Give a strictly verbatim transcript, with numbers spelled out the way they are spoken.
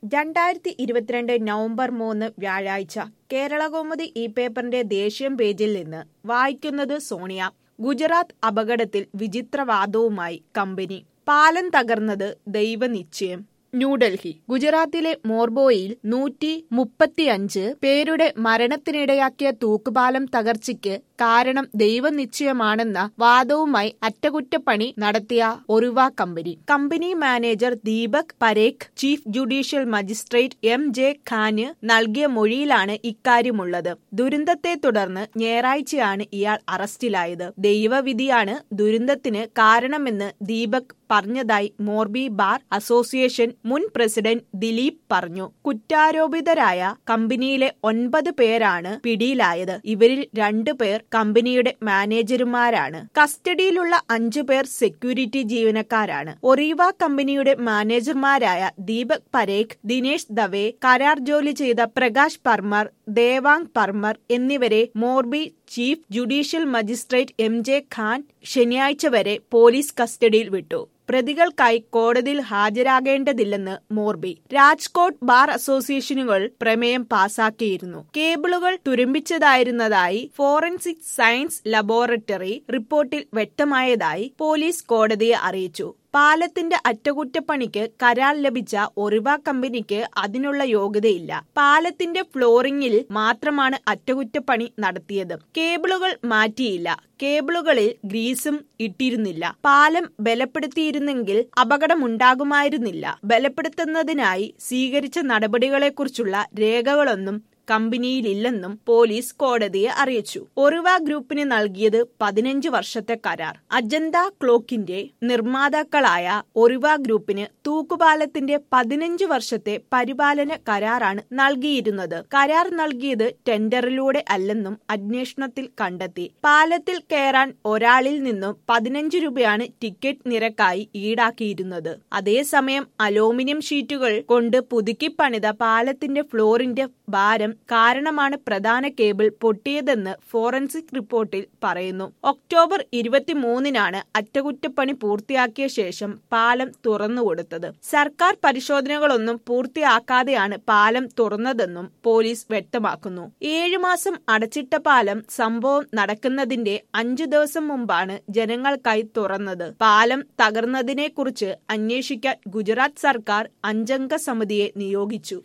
രണ്ടായിരത്തി ഇരുപത്തിരണ്ട് നവംബർ മൂന്ന് വ്യാഴാഴ്ച കേരളകൗമുദി ഈ പേപ്പറിന്റെ ദേശീയ പേജിൽ നിന്ന് വായിക്കുന്നത് സോണിയ. ഗുജറാത്ത് അപകടത്തിൽ വിചിത്രവാദവുമായി കമ്പനി. പാലം തകർന്നത് ദൈവനിശ്ചയം. ന്യൂഡൽഹി. ഗുജറാത്തിലെ മോർബോയിൽ നൂറ്റി മുപ്പത്തിയഞ്ച് പേരുടെ മരണത്തിനിടയാക്കിയ തൂക്കുപാലം തകർച്ചയ്ക്ക് കാരണം ദൈവനിശ്ചയമാണെന്ന വാദവുമായി അറ്റകുറ്റപ്പണി നടത്തിയ Oreva company. Company manager Deepak Parekh chief judicial magistrate M J Khan നൽകിയ മൊഴിയിലാണ് ഇക്കാര്യമുള്ളത്. ദുരന്തത്തെ തുടർന്ന് ഞായറാഴ്ചയാണ് ഇയാൾ അറസ്റ്റിലായത്. ദൈവവിധിയാണ് ദുരന്തത്തിന് കാരണമെന്ന് ദീപക് പറഞ്ഞതായി മോർബി ബാർ അസോസിയേഷൻ മുൻ പ്രസിഡന്റ് ദിലീപ് പറഞ്ഞു. കുറ്റാരോപിതരായ കമ്പനിയിലെ ഒൻപത് പേരാണ് പിടിയിലായത്. ഇവരിൽ രണ്ടു പേർ കമ്പനിയുടെ മാനേജർമാരാണ്. കസ്റ്റഡിയിലുള്ള അഞ്ചു പേർ സെക്യൂരിറ്റി ജീവനക്കാരാണ്. ഒറീവ കമ്പനിയുടെ മാനേജർമാരായ ദീപക് പരേഖ്, ദിനേശ് ദവെ, കരാർ ജോലി ചെയ്ത പ്രകാശ് പർമർ, ദേവാങ് പർമർ എന്നിവരെ Morbi chief judicial magistrate M J Khan ശനിയാഴ്ച വരെ പോലീസ് കസ്റ്റഡിയിൽ വിട്ടു. പ്രതികൾക്കായി കോടതിയിൽ ഹാജരാകേണ്ടതില്ലെന്ന് മോർബി. രാജ്കോട്ട് ബാർ അസോസിയേഷനുകൾ പ്രമേയം പാസാക്കിയിരുന്നു. കേബിളുകൾ തുരുമ്പിച്ചതായിരുന്നതായി ഫോറൻസിക് സയൻസ് ലബോറട്ടറി റിപ്പോർട്ടിൽ വ്യക്തമായതായി പോലീസ് കോടതിയെ അറിയിച്ചു. പാലത്തിന്റെ അറ്റകുറ്റപ്പണിക്ക് കരാർ ലഭിച്ച ഒറിവ കമ്പനിക്ക് അതിനുള്ള യോഗ്യതയില്ല. പാലത്തിന്റെ ഫ്ലോറിംഗിൽ മാത്രമാണ് അറ്റകുറ്റപ്പണി നടത്തിയത്. കേബിളുകൾ മാറ്റിയില്ല. കേബിളുകളിൽ ഗ്രീസും ഇട്ടിരുന്നില്ല. പാലം ബലപ്പെടുത്തിയിരുന്നെങ്കിൽ അപകടമുണ്ടാകുമായിരുന്നില്ല. ബലപ്പെടുത്തുന്നതിനായി സ്വീകരിച്ച നടപടികളെക്കുറിച്ചുള്ള രേഖകളൊന്നും കമ്പനിയിലില്ലെന്നും പോലീസ് കോടതിയെ അറിയിച്ചു. ഒറിവ ഗ്രൂപ്പിന് നൽകിയത് പതിനഞ്ച് വർഷത്തെ കരാർ. അജന്ത ക്ലോക്കിന്റെ നിർമ്മാതാക്കളായ ഒറിവ ഗ്രൂപ്പിന് തൂക്കുപാലത്തിന്റെ പതിനഞ്ച് വർഷത്തെ പരിപാലന കരാറാണ് നൽകിയിരുന്നത്. കരാർ നൽകിയത് ടെൻഡറിലൂടെ അല്ലെന്നും അന്വേഷണത്തിൽ കണ്ടെത്തി. പാലത്തിൽ കയറാൻ ഒരാളിൽ നിന്നും പതിനഞ്ച് രൂപയാണ് ടിക്കറ്റ് നിരക്കായി ഈടാക്കിയിരുന്നത്. അതേസമയം അലൂമിനിയം ഷീറ്റുകൾ കൊണ്ട് പുതുക്കിപ്പണിത പാലത്തിന്റെ ഫ്ലോറിന്റെ ഭാരം കാരണമാണ് പ്രധാന കേബിൾ പൊട്ടിയതെന്ന് ഫോറൻസിക് റിപ്പോർട്ടിൽ പറയുന്നു. ഒക്ടോബർ ഇരുപത്തിമൂന്നിനാണ് അറ്റകുറ്റപ്പണി പൂർത്തിയാക്കിയ ശേഷം പാലം തുറന്നുകൊടുത്തത്. സർക്കാർ പരിശോധനകളൊന്നും പൂർത്തിയാക്കാതെയാണ് പാലം തുറന്നതെന്നും പോലീസ് വ്യക്തമാക്കുന്നു. ഏഴുമാസം അടച്ചിട്ട പാലം സംഭവം നടക്കുന്നതിന്റെ അഞ്ചു ദിവസം മുമ്പാണ് ജനങ്ങൾക്കായി തുറന്നത്. പാലം തകർന്നതിനെക്കുറിച്ച് അന്വേഷിക്കാൻ ഗുജറാത്ത് സർക്കാർ അഞ്ചംഗ സമിതിയെ നിയോഗിച്ചു.